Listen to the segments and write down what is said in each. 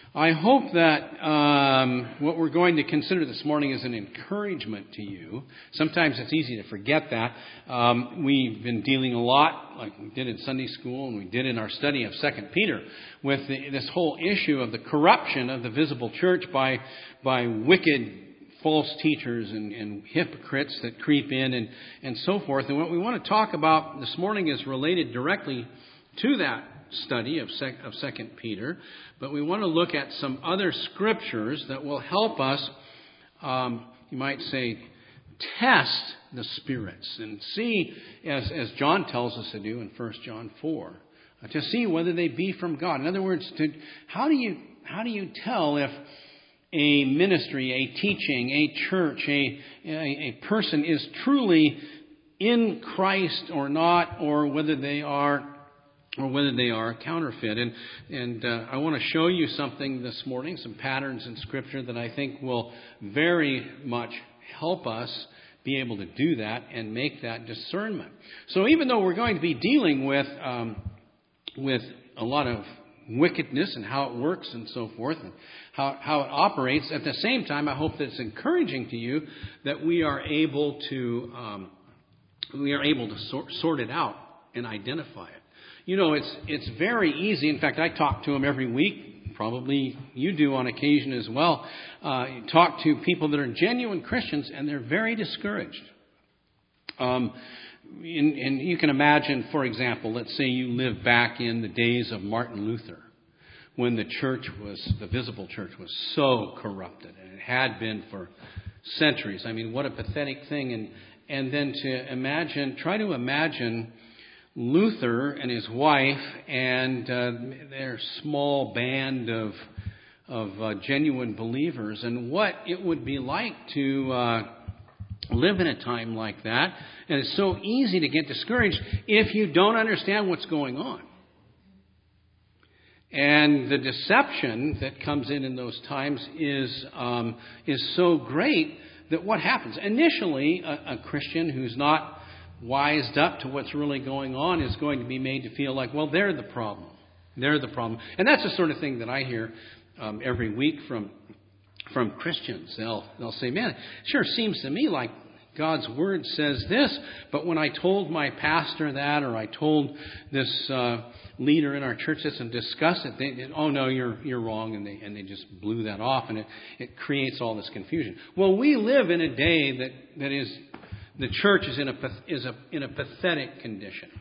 I hope that what we're going to consider this morning is an encouragement to you. Sometimes it's easy to forget that. We've been dealing a lot, like we did in Sunday school and we did in our study of 2 Peter, with this whole issue of the corruption of the visible church by wicked false teachers and hypocrites that creep in and so forth. And what we want to talk about this morning is related directly to that study of 2 Peter, but we want to look at some other scriptures that will help us, you might say, test the spirits and see, as John tells us to do in 1 John 4, to see whether they be from God. In other words, how do you tell if a ministry, a teaching, a church, a person is truly in Christ or not, or whether they are counterfeit. And I want to show you something this morning, some patterns in Scripture that I think will very much help us be able to do that and make that discernment. So even though we're going to be dealing with a lot of wickedness and how it works and so forth, and how it operates, at the same time, I hope that it's encouraging to you that we are able to sort it out and identify it. You know, it's very easy. In fact, I talk to them every week. Probably you do on occasion as well. Talk to people that are genuine Christians, and they're very discouraged. And you can imagine, for example, let's say you live back in the days of Martin Luther, when the visible church was so corrupted, and it had been for centuries. I mean, what a pathetic thing. And then try to imagine Luther and his wife and their small band of genuine believers, and what it would be like to live in a time like that. And it's so easy to get discouraged if you don't understand what's going on. And the deception that comes in those times is so great that what happens? Initially, a Christian who's not wised up to what's really going on is going to be made to feel like, well, they're the problem. They're the problem. And that's the sort of thing that I hear every week from Christians. They'll say, man, it sure seems to me like God's Word says this, but when I told my pastor that, or I told this leader in our church this and discussed it, they oh no, you're wrong, and they just blew that off, and it creates all this confusion. Well, we live in a day that is the church is in a pathetic condition,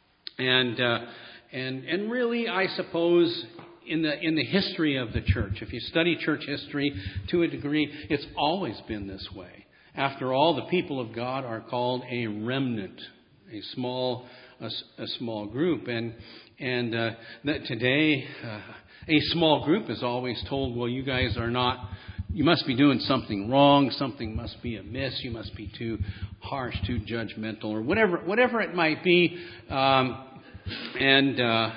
and really, I suppose, in the history of the church, if you study church history to a degree, it's always been this way. After all, the people of God are called a remnant, a small group, and that today a small group is always told, well, you guys are not. You must be doing something wrong. Something must be amiss. You must be too harsh, too judgmental, or whatever it might be. And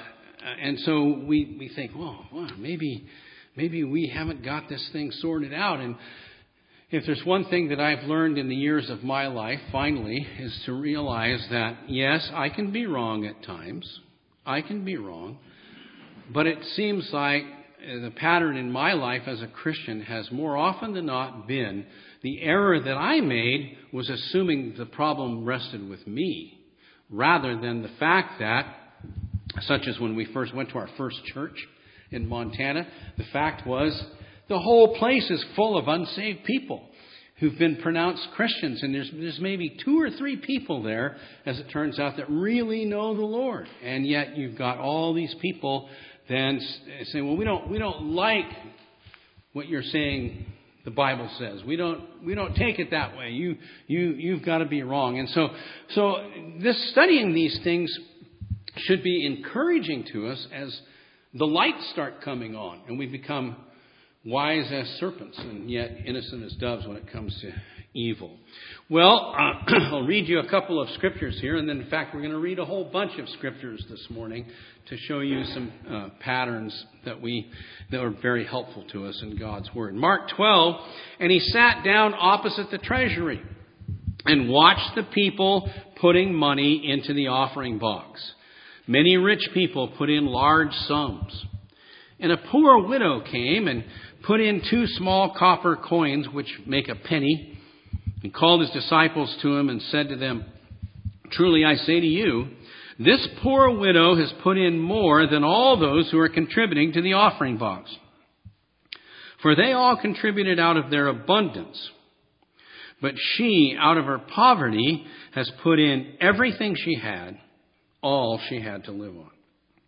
so we think, well, maybe we haven't got this thing sorted out. And if there's one thing that I've learned in the years of my life, finally, is to realize that, yes, I can be wrong at times. I can be wrong. But it seems like the pattern in my life as a Christian has more often than not been the error that I made was assuming the problem rested with me, rather than the fact that, such as when we first went to our first church in Montana, the fact was the whole place is full of unsaved people who've been pronounced Christians, and there's maybe 2 or 3 people there, as it turns out, that really know the Lord, and yet you've got all these people then say, well, we don't like what you're saying the Bible says. We don't take it that way. You've got to be wrong. And so this studying these things should be encouraging to us as the lights start coming on and we become wise as serpents and yet innocent as doves when it comes to evil. Well, I'll read you a couple of scriptures here, and then in fact we're going to read a whole bunch of scriptures this morning to show you some patterns that are very helpful to us in God's Word. Mark 12, and he sat down opposite the treasury and watched the people putting money into the offering box. Many rich people put in large sums. And a poor widow came and put in 2 small copper coins, which make a penny, and called his disciples to him and said to them, "Truly I say to you, this poor widow has put in more than all those who are contributing to the offering box. For they all contributed out of their abundance. But she, out of her poverty, has put in everything she had, all she had to live on."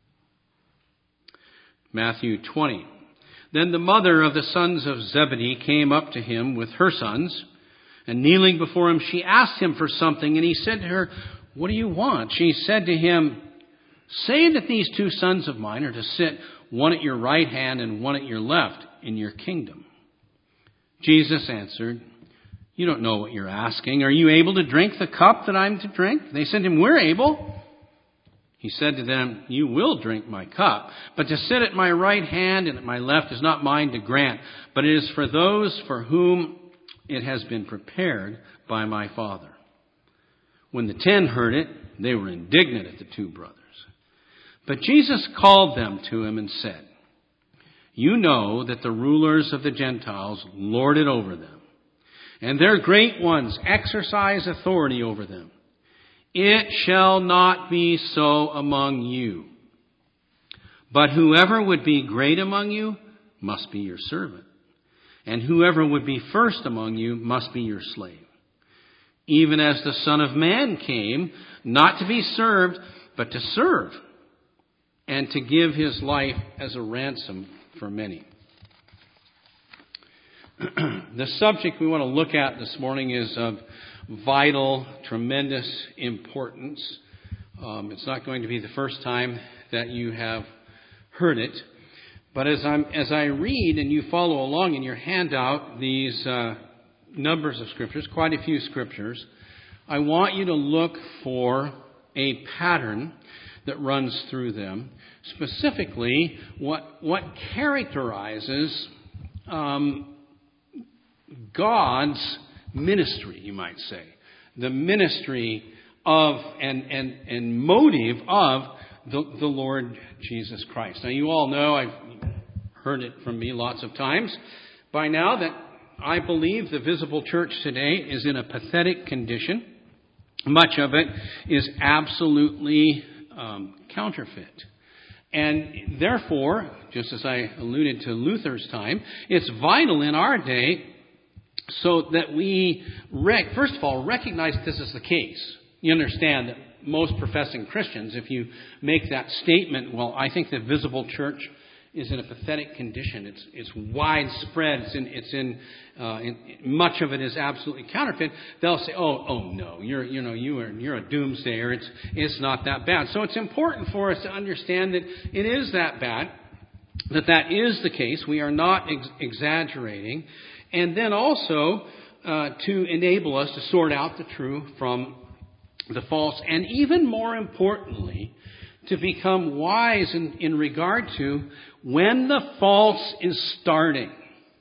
Matthew 20. Then the mother of the sons of Zebedee came up to him with her sons, and kneeling before him, she asked him for something, and he said to her, "What do you want?" She said to him, "Say that these 2 sons of mine are to sit, one at your right hand and one at your left, in your kingdom." Jesus answered, "You don't know what you're asking. Are you able to drink the cup that I'm to drink?" They said to him, "We're able." He said to them, "You will drink my cup, but to sit at my right hand and at my left is not mine to grant, but it is for those for whom it has been prepared by my Father." When the 10 heard it, they were indignant at the 2 brothers. But Jesus called them to him and said, "You know that the rulers of the Gentiles lord it over them, and their great ones exercise authority over them. It shall not be so among you. But whoever would be great among you must be your servant, and whoever would be first among you must be your slave. Even as the Son of Man came, not to be served, but to serve, and to give his life as a ransom for many." The subject we want to look at this morning is of vital, tremendous importance. It's not going to be the first time that you have heard it. But as I read and you follow along in your handout these numbers of scriptures, quite a few scriptures, I want you to look for a pattern that runs through them. Specifically, what characterizes God's ministry, you might say. The ministry of and motive of the Lord Jesus Christ. Now, you all know, I've heard it from me lots of times by now, that I believe the visible church today is in a pathetic condition. Much of it is absolutely counterfeit. And therefore, just as I alluded to Luther's time, it's vital in our day so that we, first of all, recognize that this is the case. You understand that most professing Christians, if you make that statement, well, I think the visible church is in a pathetic condition. It's widespread. Much of it is absolutely counterfeit. They'll say, "Oh no, you're a doomsayer. It's not that bad." So it's important for us to understand that it is that bad. That is the case. We are not exaggerating. And then also to enable us to sort out the true from the false, and even more importantly, to become wise in regard to when the false is starting.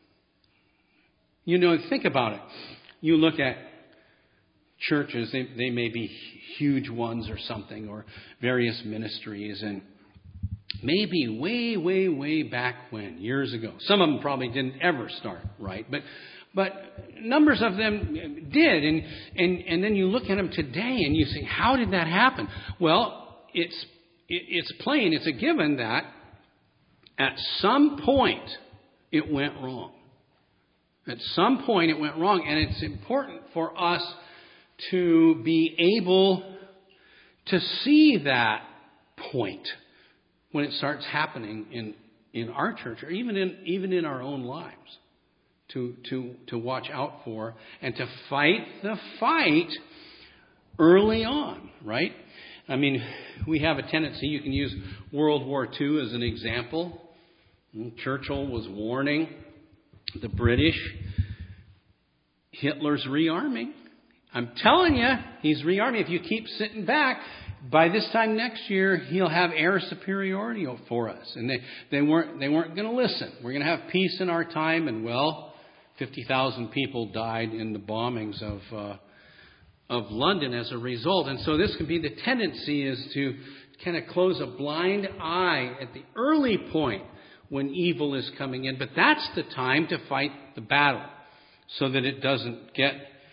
Think about it. You look at churches, they may be huge ones or something, or various ministries, and maybe way back when, years ago. Some of them probably didn't ever start, right? But numbers of them did, and then you look at them today and you say, how did that happen? Well, it's plain, it's a given that at some point it went wrong. At some point it went wrong, and it's important for us to be able to see that point when it starts happening in our church, or even in our own lives, to watch out for and to fight the fight early on, right? I mean, we have a tendency, you can use World War II as an example. Churchill was warning the British, Hitler's rearming. I'm telling you, he's rearming. If you keep sitting back, by this time next year, he'll have air superiority for us. And they weren't going to listen. We're going to have peace in our time. And 50,000 people died in the bombings of London as a result. And so this could be the tendency, is to kind of close a blind eye at the early point when evil is coming in. But that's the time to fight the battle so that it doesn't get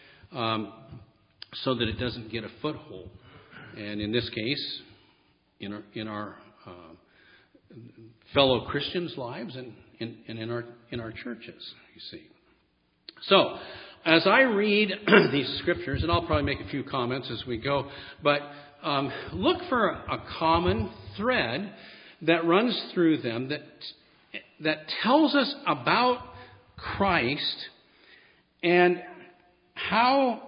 a foothold. And in this case, in our fellow Christians' lives and in our churches, you see. So, as I read these scriptures, and I'll probably make a few comments as we go, but look for a common thread that runs through them that tells us about Christ and how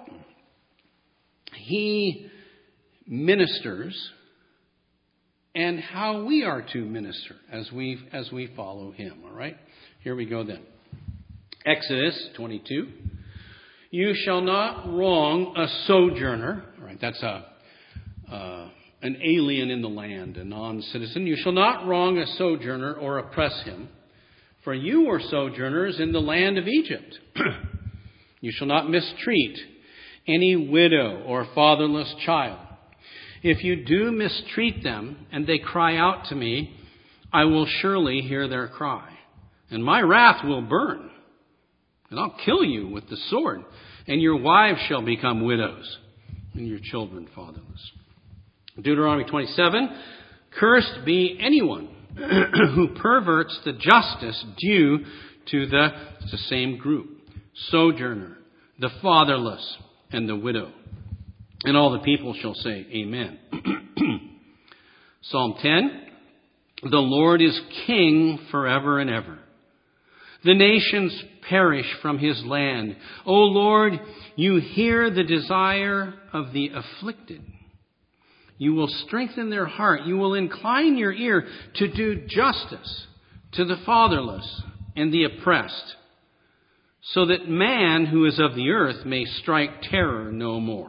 he ministers and how we are to minister as we follow him. All right? Here we go then. Exodus 22. You shall not wrong a sojourner. All right, that's an alien in the land, a non-citizen. You shall not wrong a sojourner or oppress him, for you were sojourners in the land of Egypt. You shall not mistreat any widow or fatherless child. If you do mistreat them and they cry out to me, I will surely hear their cry, and my wrath will burn, and I'll kill you with the sword, and your wives shall become widows, and your children fatherless. Deuteronomy 27, cursed be anyone who perverts the justice due to the same group, sojourner, the fatherless, and the widow. And all the people shall say, Amen. Psalm 10, the Lord is king forever and ever. The nations perish from his land. O Lord, you hear the desire of the afflicted. You will strengthen their heart. You will incline your ear to do justice to the fatherless and the oppressed, so that man who is of the earth may strike terror no more.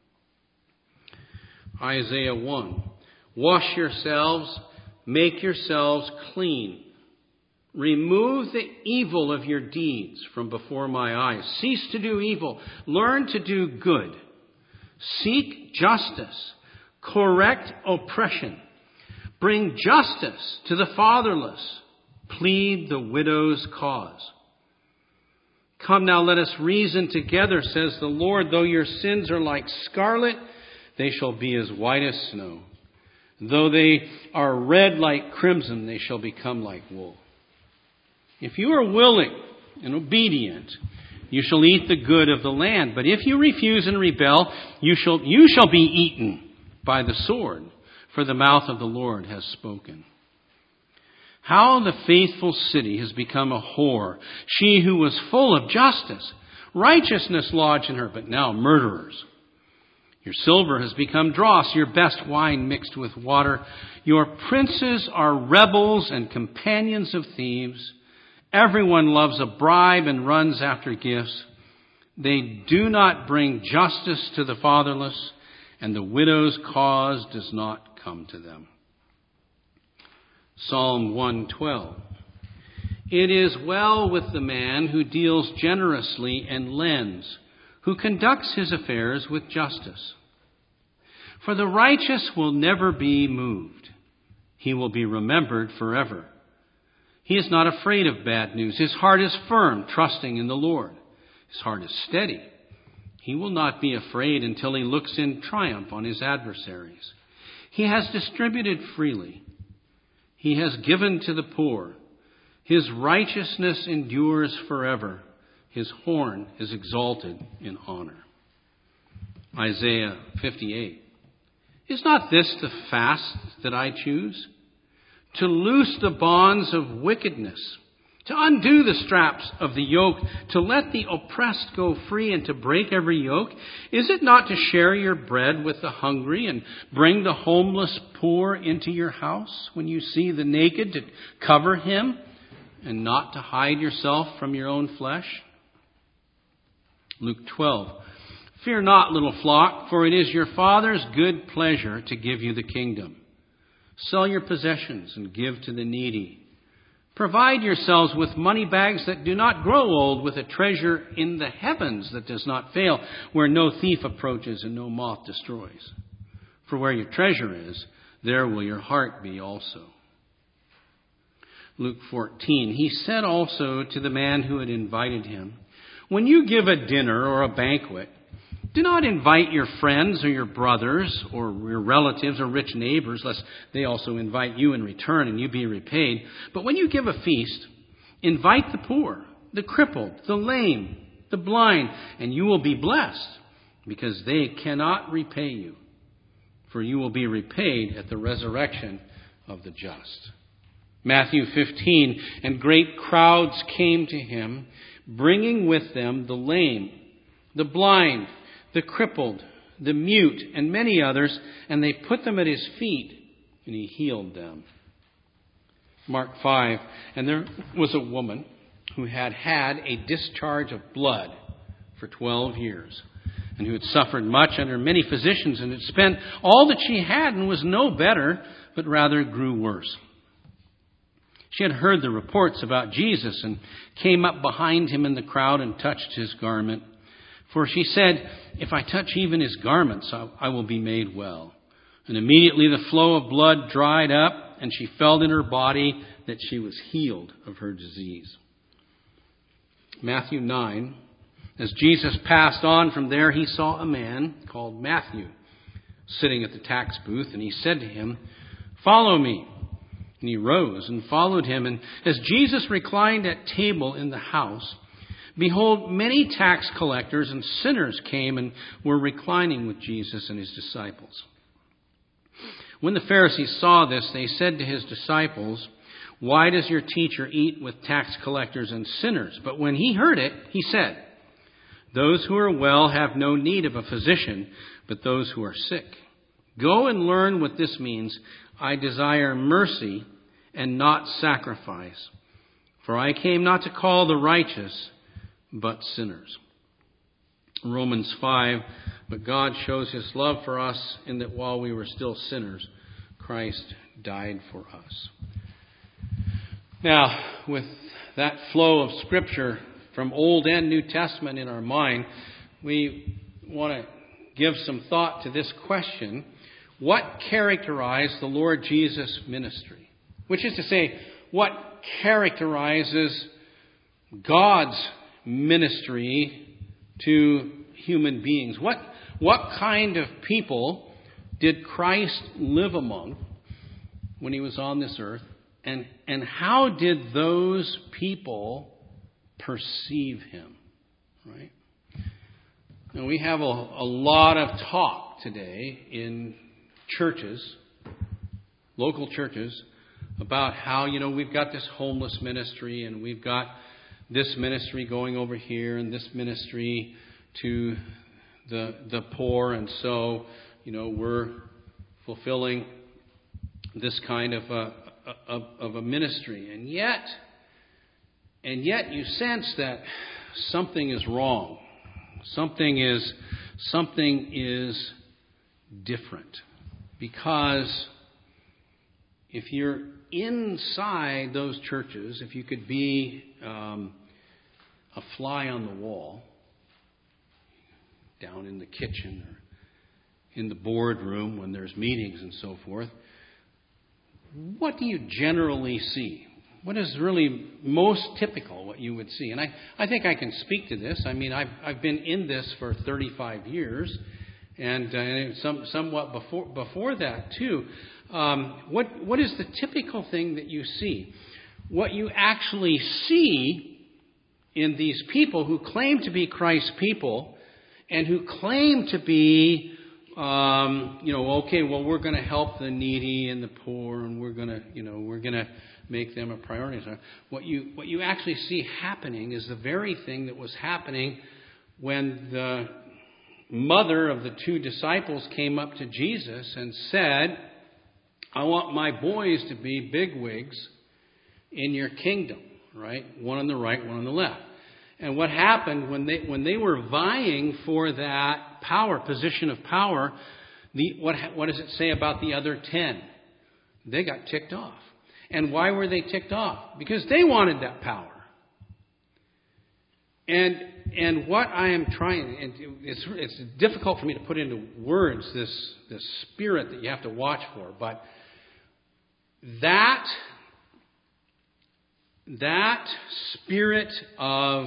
Isaiah 1. Wash yourselves, make yourselves clean. Remove the evil of your deeds from before my eyes. Cease to do evil. Learn to do good. Seek justice. Correct oppression. Bring justice to the fatherless. Plead the widow's cause. Come now, let us reason together, says the Lord. Though your sins are like scarlet, they shall be as white as snow. Though they are red like crimson, they shall become like wool. If you are willing and obedient, you shall eat the good of the land. But if you refuse and rebel, you shall be eaten by the sword, for the mouth of the Lord has spoken. How the faithful city has become a whore, she who was full of justice. Righteousness lodged in her, but now murderers. Your silver has become dross, your best wine mixed with water. Your princes are rebels and companions of thieves. Everyone loves a bribe and runs after gifts. They do not bring justice to the fatherless, and the widow's cause does not come to them. Psalm 112. It is well with the man who deals generously and lends, who conducts his affairs with justice. For the righteous will never be moved. He will be remembered forever. He is not afraid of bad news. His heart is firm, trusting in the Lord. His heart is steady. He will not be afraid until he looks in triumph on his adversaries. He has distributed freely. He has given to the poor. His righteousness endures forever. His horn is exalted in honor. Isaiah 58. Is not this the fast that I choose? To loose the bonds of wickedness, to undo the straps of the yoke, to let the oppressed go free and to break every yoke? Is it not to share your bread with the hungry and bring the homeless poor into your house? When you see the naked, to cover him and not to hide yourself from your own flesh? Luke 12. Fear not, little flock, for it is your Father's good pleasure to give you the kingdom. Sell your possessions and give to the needy. Provide yourselves with money bags that do not grow old, with a treasure in the heavens that does not fail, where no thief approaches and no moth destroys. For where your treasure is, there will your heart be also. Luke 14. He said also to the man who had invited him, "When you give a dinner or a banquet, do not invite your friends or your brothers or your relatives or rich neighbors, lest they also invite you in return and you be repaid. But when you give a feast, invite the poor, the crippled, the lame, the blind, and you will be blessed, because they cannot repay you. For you will be repaid at the resurrection of the just." Matthew 15, "And great crowds came to him, bringing with them the lame, the blind, the crippled, the mute, and many others, and they put them at his feet, and he healed them." Mark 5, "And there was a woman who had had a discharge of blood for 12 years, and who had suffered much under many physicians, and had spent all that she had, and was no better, but rather grew worse. She had heard the reports about Jesus, and came up behind him in the crowd and touched his garment. For she said, 'If I touch even his garments, I will be made well.' And immediately the flow of blood dried up, and she felt in her body that she was healed of her disease." Matthew 9, "As Jesus passed on from there, he saw a man called Matthew sitting at the tax booth, and he said to him, 'Follow me.' And he rose and followed him. And as Jesus reclined at table in the house, behold, many tax collectors and sinners came and were reclining with Jesus and his disciples. When the Pharisees saw this, they said to his disciples, 'Why does your teacher eat with tax collectors and sinners?' But when he heard it, he said, 'Those who are well have no need of a physician, but those who are sick. Go and learn what this means. I desire mercy and not sacrifice. For I came not to call the righteous, but sinners.'" Romans 5, "But God shows his love for us in that while we were still sinners, Christ died for us." Now, with that flow of Scripture from Old and New Testament in our mind, we want to give some thought to this question: what characterized the Lord Jesus' ministry? Which is to say, what characterizes God's ministry to human beings? What kind of people did Christ live among when he was on this earth? And how did those people perceive him? Right? Now, we have a lot of talk today in churches, local churches, about how, we've got this homeless ministry, and we've got this ministry going over here, and this ministry to the poor, and so, we're fulfilling this kind of a ministry. And yet you sense that something is wrong. Something is different. Because if you're inside those churches, if you could be a fly on the wall, down in the kitchen or in the boardroom when there's meetings and so forth, what do you generally see? What is really most typical, what you would see? And I think I can speak to this. I mean, I've been in this for 35 years, and somewhat before that too. What is the typical thing that you see? What you actually see in these people who claim to be Christ's people and who claim to be, we're going to help the needy and the poor, and we're going to make them a priority. What you actually see happening is the very thing that was happening when the mother of the two disciples came up to Jesus and said, "I want my boys to be bigwigs in your kingdom," right? One on the right, one on the left. And what happened when they were vying for that position of power, what does it say about the other 10? They got ticked off. And why were they ticked off? Because they wanted that power. And what I am trying, and it's difficult for me to put into words this spirit that you have to watch for, but that that spirit of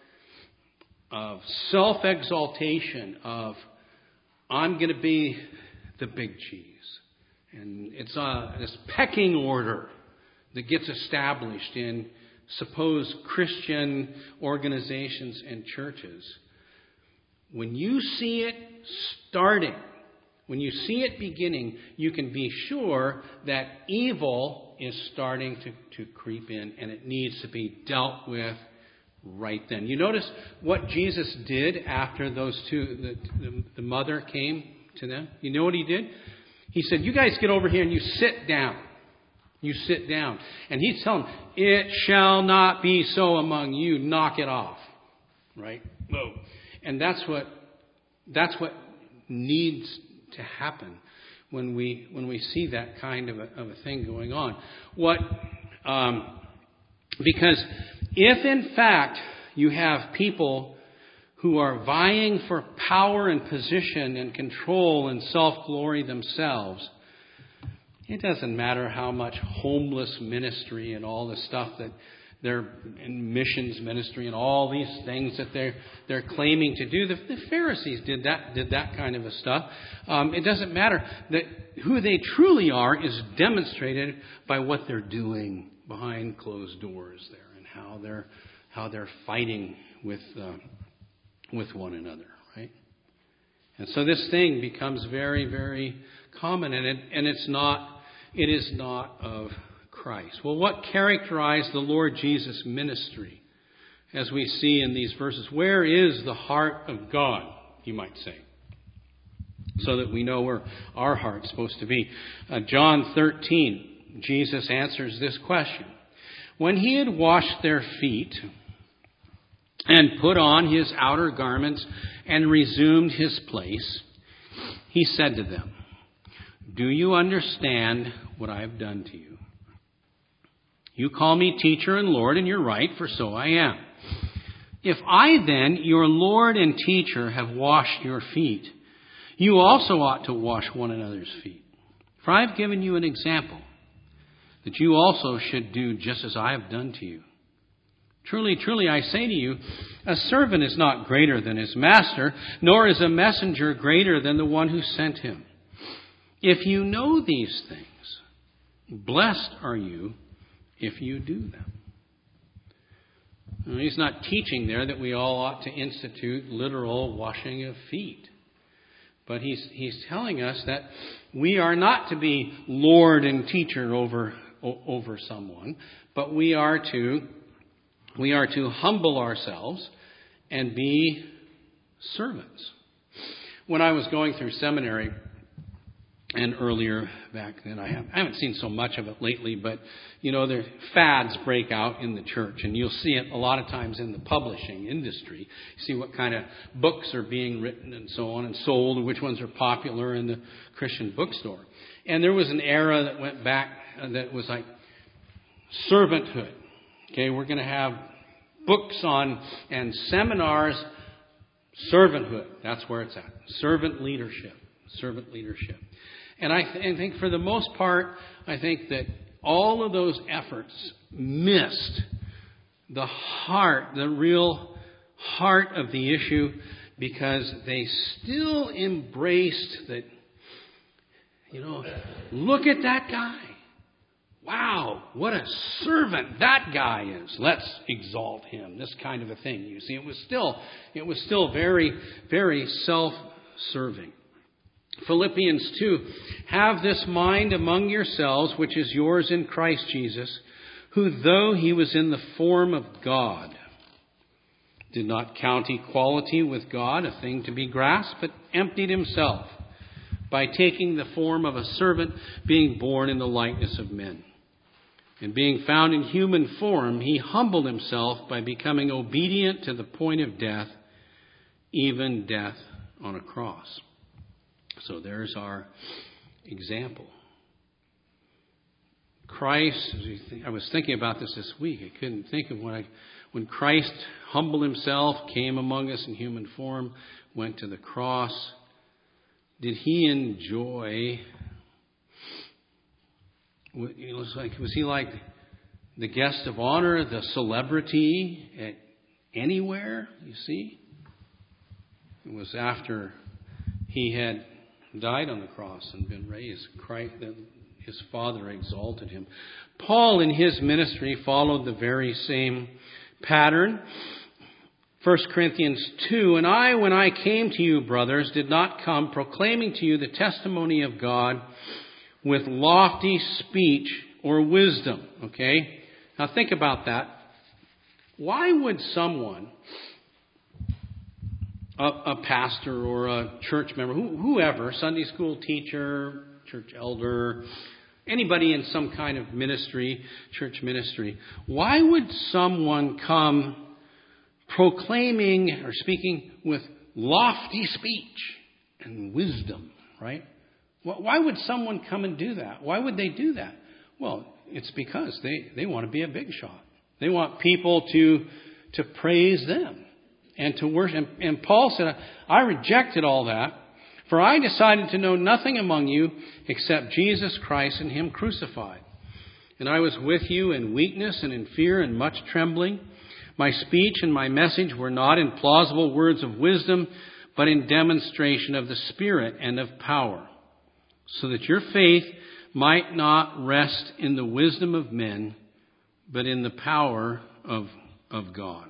self-exaltation, of I'm going to be the big cheese. And it's this pecking order that gets established in, suppose, Christian organizations and churches. When you see it starting, when you see it beginning, you can be sure that evil is starting to creep in, and it needs to be dealt with right then. You notice what Jesus did after those two, the mother came to them? You know what he did? He said, you guys get over here and you sit down. You sit down. And he's telling them, it shall not be so among you. Knock it off. Right? Whoa. And that's what needs to happen when we see that kind of a thing going on. Because if in fact you have people who are vying for power and position and control and self-glory themselves, it doesn't matter how much homeless ministry and all the stuff that they're in, missions ministry and all these things that they're claiming to do. The Pharisees did that kind of a stuff. It doesn't matter. That who they truly are is demonstrated by what they're doing behind closed doors there, and how they're fighting with one another, right? And so this thing becomes very, very common, and it is not of Christ. Well, what characterized the Lord Jesus' ministry, as we see in these verses? Where is the heart of God, you might say, so that we know where our heart's supposed to be. John 13, Jesus answers this question. When he had washed their feet and put on his outer garments and resumed his place, he said to them, do you understand what I have done to you? You call me teacher and Lord, and you're right, for so I am. If I then, your Lord and teacher, have washed your feet, you also ought to wash one another's feet. For I have given you an example, that you also should do just as I have done to you. Truly, truly, I say to you, a servant is not greater than his master, nor is a messenger greater than the one who sent him. If you know these things, blessed are you if you do them. Now, he's not teaching there that we all ought to institute literal washing of feet. But he's telling us that we are not to be Lord and teacher over someone, but we are to humble ourselves and be servants. When I was going through seminary, and earlier back then, I haven't seen so much of it lately, but the fads break out in the church, and you'll see it a lot of times in the publishing industry. You see what kind of books are being written and so on and sold, and which ones are popular in the Christian bookstore. And there was an era that went back that was like servanthood. Okay, we're going to have books on and seminars, servanthood. That's where it's at. Servant leadership. And I think for the most part, I think that all of those efforts missed the real heart of the issue, because they still embraced that, look at that guy. Wow, what a servant that guy is. Let's exalt him. This kind of a thing. You see, it was still very, very self-serving. Philippians 2, have this mind among yourselves, which is yours in Christ Jesus, who though he was in the form of God, did not count equality with God a thing to be grasped, but emptied himself by taking the form of a servant, being born in the likeness of men. And being found in human form, he humbled himself by becoming obedient to the point of death, even death on a cross. So there's our example. Christ, I was thinking about this week. I couldn't think of when Christ humbled himself, came among us in human form, went to the cross. Did he enjoy? Was he like the guest of honor, the celebrity at anywhere, you see. It was after he had died on the cross and been raised, Christ, that his Father exalted him. Paul in his ministry followed the very same pattern. 1 Corinthians 2, and I, when I came to you, brothers, did not come proclaiming to you the testimony of God with lofty speech or wisdom. Okay? Now think about that. Why would someone, a pastor or a church member, whoever, Sunday school teacher, church elder, anybody in some kind of ministry, church ministry, why would someone come proclaiming or speaking with lofty speech and wisdom, right? Why would someone come and do that? Why would they do that? Well, it's because they want to be a big shot. They want people to praise them and to worship. And Paul said, I rejected all that, for I decided to know nothing among you except Jesus Christ and Him crucified. And I was with you in weakness and in fear and much trembling. My speech and my message were not in plausible words of wisdom, but in demonstration of the Spirit and of power, so that your faith might not rest in the wisdom of men, but in the power of God.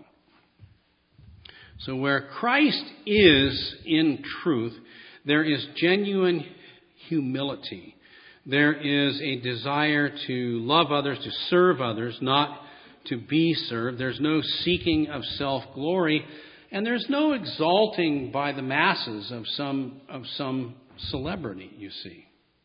So where Christ is in truth, there is genuine humility. There is a desire to love others, to serve others, not to be served. There's no seeking of self-glory, and there's no exalting by the masses of some celebrity, you see.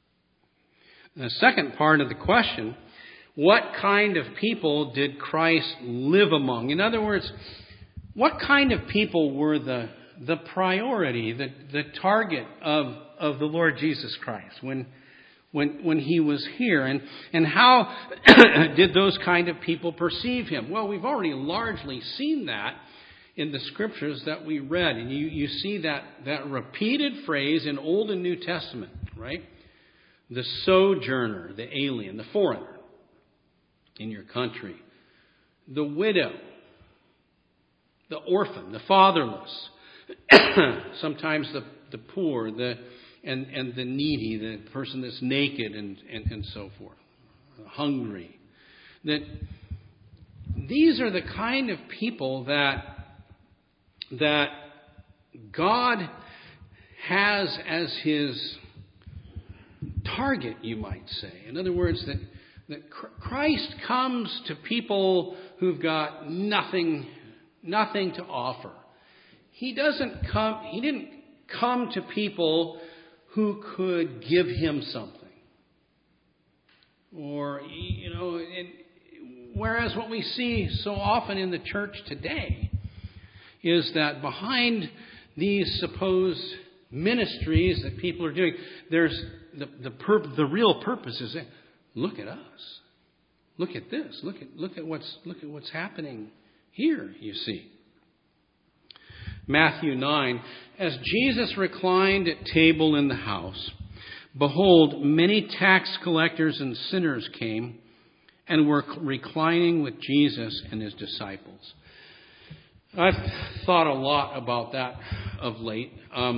The second part of the question, what kind of people did Christ live among? In other words, what kind of people were the priority, the target of the Lord Jesus Christ when He was here? And how did those kind of people perceive Him? Well, we've already largely seen that in the Scriptures that we read. And you see that repeated phrase in Old and New Testament, right? The sojourner, the alien, the foreigner in your country. The widow, the orphan, the fatherless. Sometimes the poor, and the needy, the person that's naked and so forth, hungry. That these are the kind of people that God has as His target, you might say. In other words, that Christ comes to people who've got nothing to offer. He didn't come to people who could give Him something. Or, whereas what we see so often in the church today is that behind these supposed ministries that people are doing, there's the real purpose is that, look at us. Look at this. Look at what's happening here, you see. Matthew 9, as Jesus reclined at table in the house, behold, many tax collectors and sinners came and were reclining with Jesus and His disciples. I've thought a lot about that of late.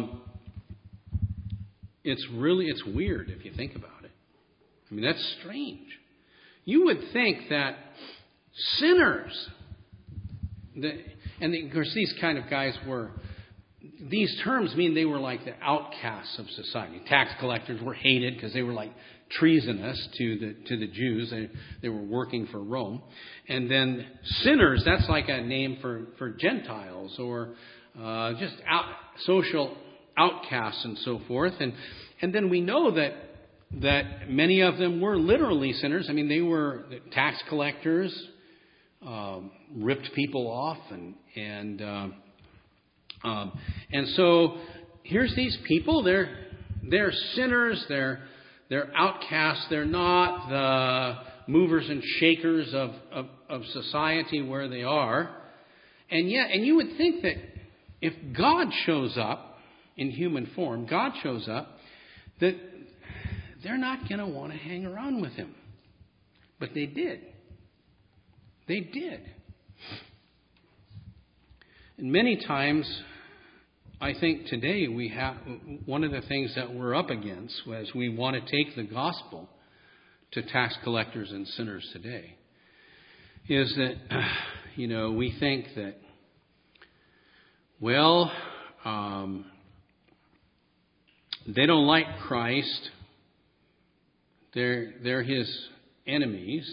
It's weird if you think about it. I mean, that's strange. You would think that sinners, and of course these kind of guys these terms mean they were like the outcasts of society. Tax collectors were hated because they were like treasonous to the Jews. They were working for Rome. And then sinners, that's like a name for Gentiles or just social outcasts and so forth. And then we know that many of them were literally sinners. I mean, they were tax collectors, ripped people off, and so here's these people. They're sinners. They're outcasts. They're not the movers and shakers of society where they are. And you would think that if God shows up in human form, God shows up, that they're not going to want to hang around with Him. But they did. They did. And many times, I think today we have one of the things that we're up against as we want to take the gospel to tax collectors and sinners today is that, we think that, well, they don't like Christ. They're his enemies.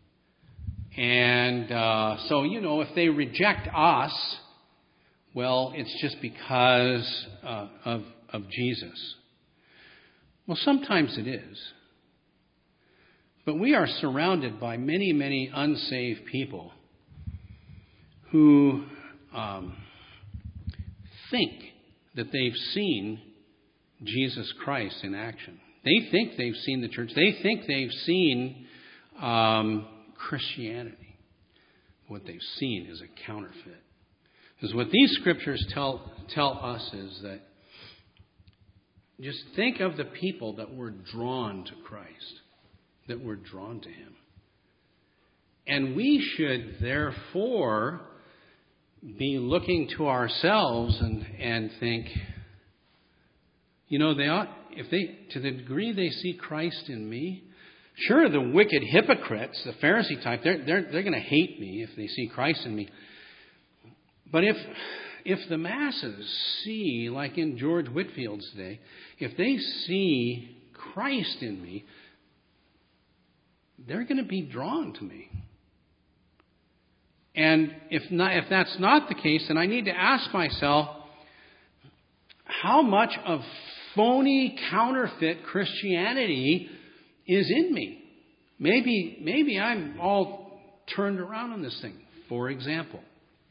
And so, if they reject us, well, it's just because of Jesus. Well, sometimes it is. But we are surrounded by many, many unsaved people who think that they've seen Jesus Christ in action. They think they've seen the church. They think they've seen Christianity. What they've seen is a counterfeit. Because what these scriptures tell us is that just think of the people that were drawn to Christ, that were drawn to Him. And we should therefore be looking to ourselves and think, they ought, to the degree they see Christ in me, sure, the wicked hypocrites, the Pharisee type, they're going to hate me if they see Christ in me. But if the masses see, like in George Whitfield's day, if they see Christ in me, they're going to be drawn to me. And if that's not the case, then I need to ask myself, how much of phony, counterfeit Christianity is in me? Maybe I'm all turned around on this thing. For example,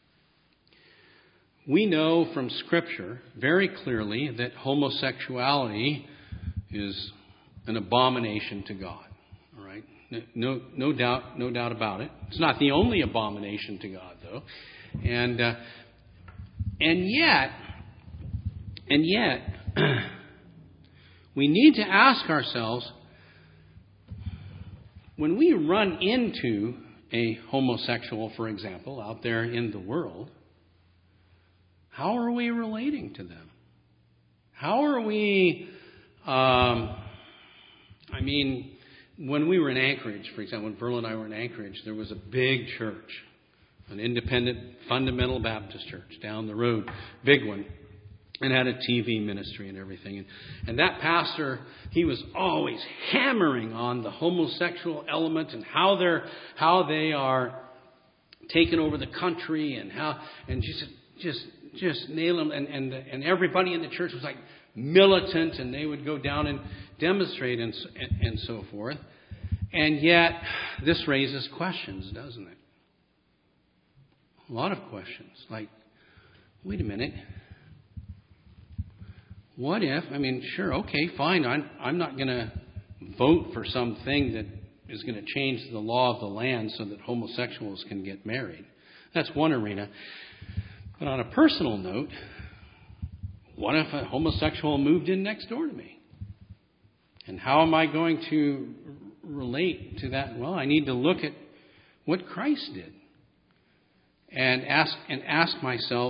we know from Scripture very clearly that homosexuality is an abomination to God. All right, no doubt about it. It's not the only abomination to God, though, and yet, we need to ask ourselves, when we run into a homosexual, for example, out there in the world, how are we relating to them? How are we, when we were in Anchorage, for example, when Verla and I were in Anchorage, there was a big church, an independent fundamental Baptist church down the road, big one, and had a TV ministry and everything. And that pastor, he was always hammering on the homosexual element and how they are taking over the country and just nail them. And everybody in the church was like militant, and they would go down and demonstrate and so forth. And yet, this raises questions, doesn't it? A lot of questions. Like, wait a minute. What if, sure, okay, fine, I'm not going to vote for something that is going to change the law of the land so that homosexuals can get married. That's one arena. But on a personal note, what if a homosexual moved in next door to me? And how am I going to relate to that? Well, I need to look at what Christ did and ask myself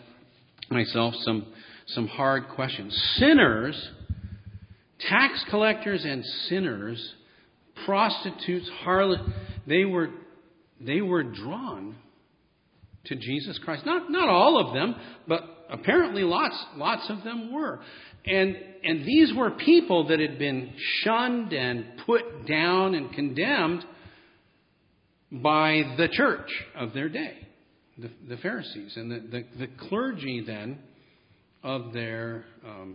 some hard questions. Sinners, tax collectors and sinners, prostitutes, harlots, they were drawn to Jesus Christ. Not all of them, but apparently lots of them were. And these were people that had been shunned and put down and condemned by the church of their day, the Pharisees and the clergy then of their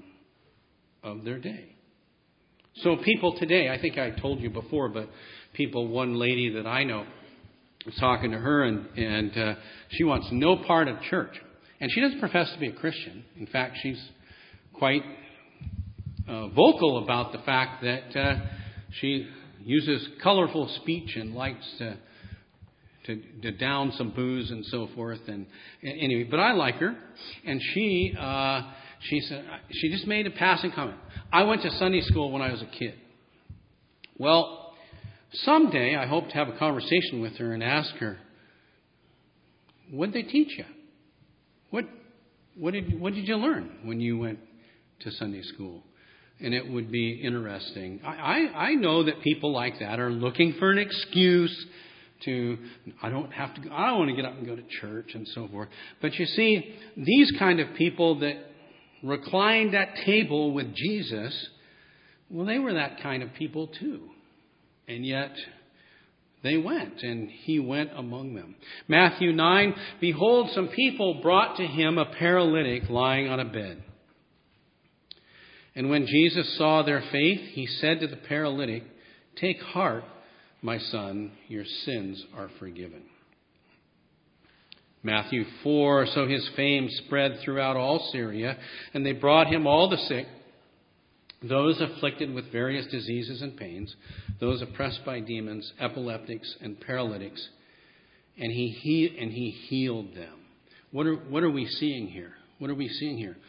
day. So people today, I think I told you before, but one lady that I know, I was talking to her, and she wants no part of church. And she doesn't profess to be a Christian. In fact, she's quite vocal about the fact that she uses colorful speech and likes to down some booze and so forth. And anyway, but I like her. And she said, she just made a passing comment. I went to Sunday school when I was a kid. Well, someday I hope to have a conversation with her and ask her, what did they teach you? What did you learn when you went to Sunday school? And it would be interesting. I know that people like that are looking for an excuse to, I don't want to get up and go to church and so forth. But you see, these kind of people that reclined at table with Jesus, well, they were that kind of people too. And yet they went, and he went among them. Matthew 9, behold, some people brought to him a paralytic lying on a bed. And when Jesus saw their faith, he said to the paralytic, take heart, my son, your sins are forgiven. Matthew 4, so his fame spread throughout all Syria, and they brought him all the sick, those afflicted with various diseases and pains, those oppressed by demons, epileptics, and paralytics, and he healed them. What are we seeing here? What are we seeing here?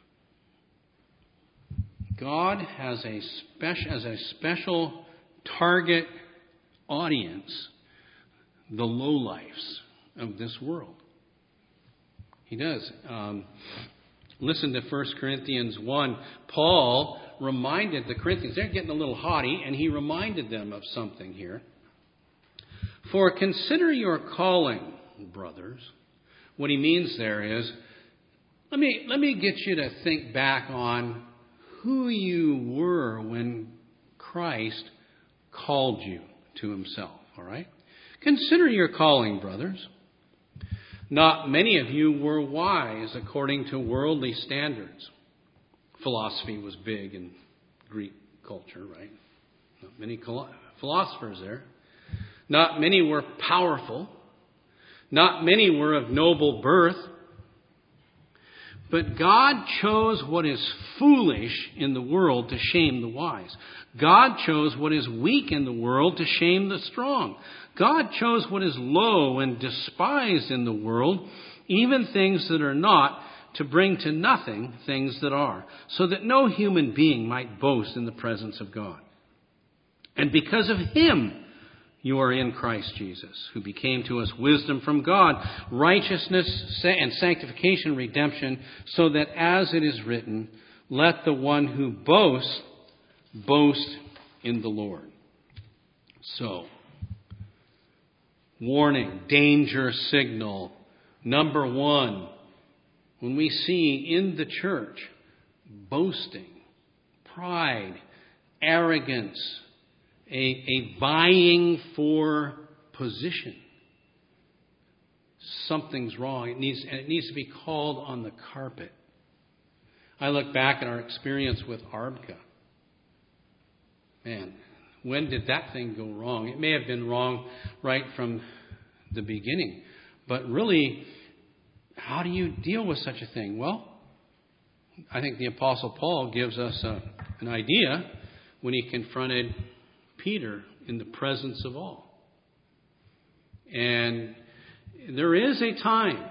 God has a special target audience, the lowlifes of this world. He does. Listen to 1 Corinthians 1. Paul reminded the Corinthians, they're getting a little haughty, and he reminded them of something here. For consider your calling, brothers. What he means there is, let me get you to think back on who you were when Christ called you to himself, all right? Consider your calling, brothers. Not many of you were wise according to worldly standards. Philosophy was big in Greek culture, right? Not many philosophers there. Not many were powerful. Not many were of noble birth. But God chose what is foolish in the world to shame the wise. God chose what is weak in the world to shame the strong. God chose what is low and despised in the world, even things that are not, to bring to nothing things that are, so that no human being might boast in the presence of God. And because of him, you are in Christ Jesus, who became to us wisdom from God, righteousness and sanctification, redemption, so that as it is written, let the one who boasts, boast in the Lord. So, warning, danger signal. Number one, when we see in the church boasting, pride, arrogance, a vying for position, something's wrong. It needs to be called on the carpet. I look back at our experience with ARBCA. Man, when did that thing go wrong? It may have been wrong right from the beginning. But really, how do you deal with such a thing? Well, I think the Apostle Paul gives us an idea when he confronted Peter in the presence of all. And there is a time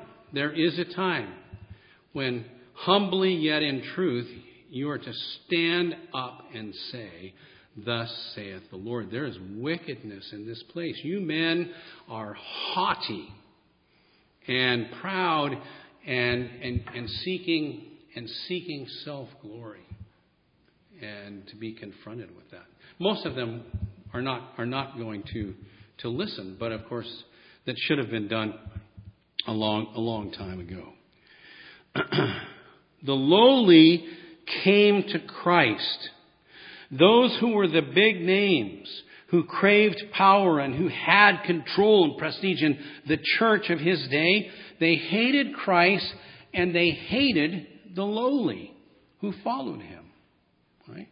when humbly yet in truth you are to stand up and say, thus saith the Lord. There is wickedness in this place. You men are haughty and proud and seeking self-glory, and to be confronted with that. Most of them are not going to listen, but of course that should have been done a long time ago. The lowly came to Christ. Those who were the big names, who craved power and who had control and prestige in the church of his day, they hated Christ and they hated the lowly who followed him. Right?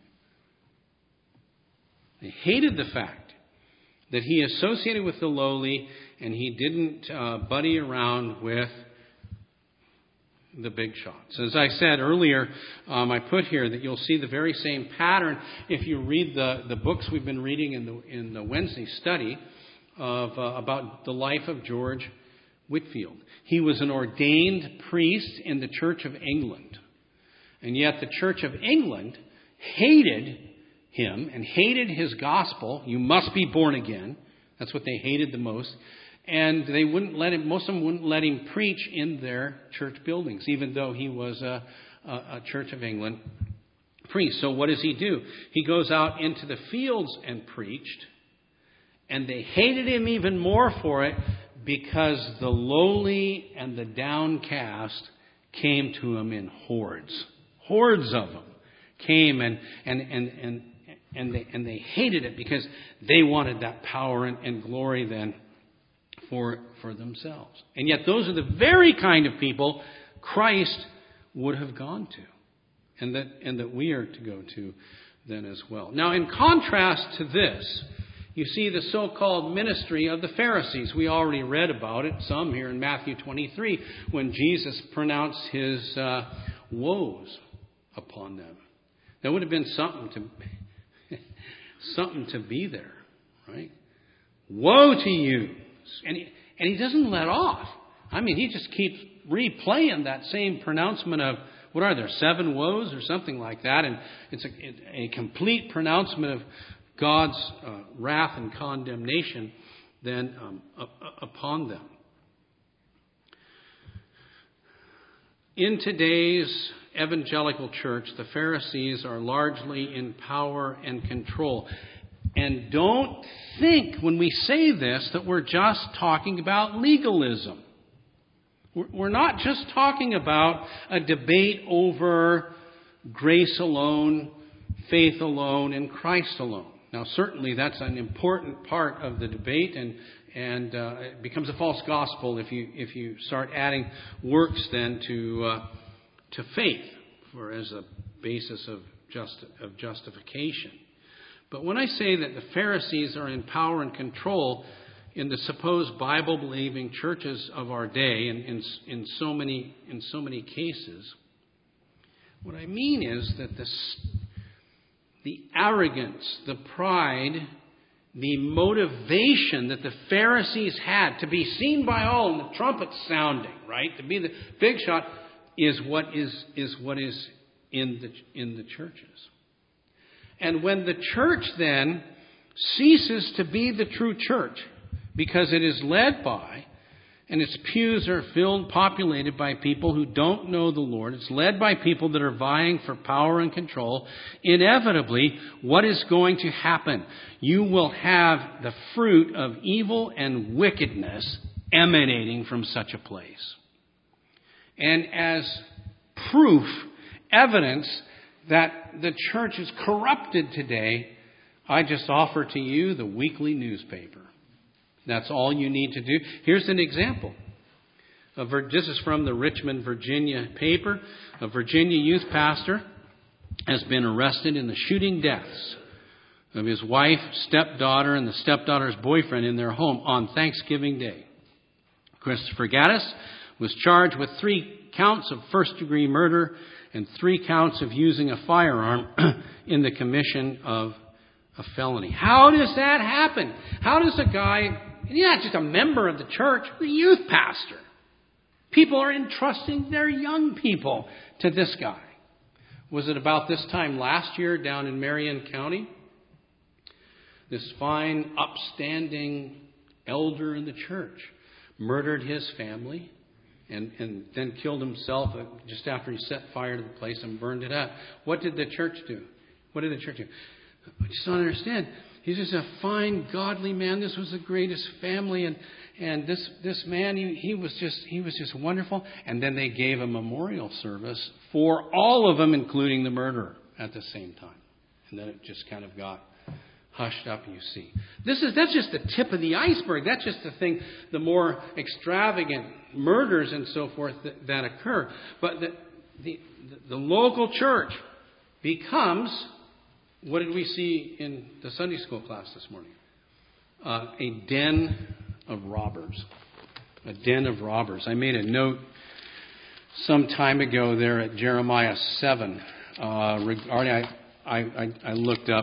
They hated the fact that he associated with the lowly and he didn't buddy around with the big shots. As I said earlier, I put here that you'll see the very same pattern if you read the books we've been reading in the Wednesday study of about the life of George Whitefield. He was an ordained priest in the Church of England. And yet the Church of England hated him and hated his gospel. You must be born again. That's what they hated the most. And they wouldn't let him, most of them wouldn't let him preach in their church buildings, even though he was a Church of England priest. So what does he do? He goes out into the fields and preached, and they hated him even more for it because the lowly and the downcast came to him in hordes. Hordes of them came and they hated it because they wanted that power and glory then for themselves. And yet those are the very kind of people Christ would have gone to, and that we are to go to then as well. Now, in contrast to this, you see the so-called ministry of the Pharisees. We already read about it, some here in Matthew 23, when Jesus pronounced his woes upon them. That would have been something to be there, right? Woe to you! And he doesn't let off. I mean, he just keeps replaying that same pronouncement of, what are there, 7 woes or something like that? And it's a complete pronouncement of God's wrath and condemnation then upon them. In today's evangelical church, the Pharisees are largely in power and control. And don't think when we say this that we're just talking about legalism. We're not just talking about a debate over grace alone, faith alone, and Christ alone. Now, certainly that's an important part of the debate, and it becomes a false gospel if you start adding works then to faith as a basis of justification. But when I say that the Pharisees are in power and control in the supposed Bible-believing churches of our day, and in so many cases, what I mean is that the arrogance, the pride, the motivation that the Pharisees had to be seen by all and the trumpet sounding, right, to be the big shot, is what is in the churches. And when the church then ceases to be the true church, because it is led by, and its pews are populated by people who don't know the Lord, it's led by people that are vying for power and control, inevitably, what is going to happen? You will have the fruit of evil and wickedness emanating from such a place. And as proof, evidence that the church is corrupted today, I just offer to you the weekly newspaper. That's all you need to do. Here's an example. This is from the Richmond, Virginia paper. A Virginia youth pastor has been arrested in the shooting deaths of his wife, stepdaughter, and the stepdaughter's boyfriend in their home on Thanksgiving Day. Christopher Gaddis was charged with 3 counts of first-degree murder and 3 counts of using a firearm in the commission of a felony. How does that happen? How does a guy, he's not just a member of the church, the youth pastor. People are entrusting their young people to this guy. Was it about this time last year down in Marion County? This fine, upstanding elder in the church murdered his family and then killed himself just after he set fire to the place and burned it up. What did the church do? I just don't understand. He's just a fine, godly man. This was the greatest family, and this man, he was just wonderful. And then they gave a memorial service for all of them, including the murderer, at the same time. And then it just kind of got hushed up, you see. That's just the tip of the iceberg. That's just the thing, the more extravagant murders and so forth that occur. But the local church becomes, what did we see in the Sunday school class this morning? A den of robbers. A den of robbers. I made a note some time ago there at Jeremiah 7. Regarding, I looked up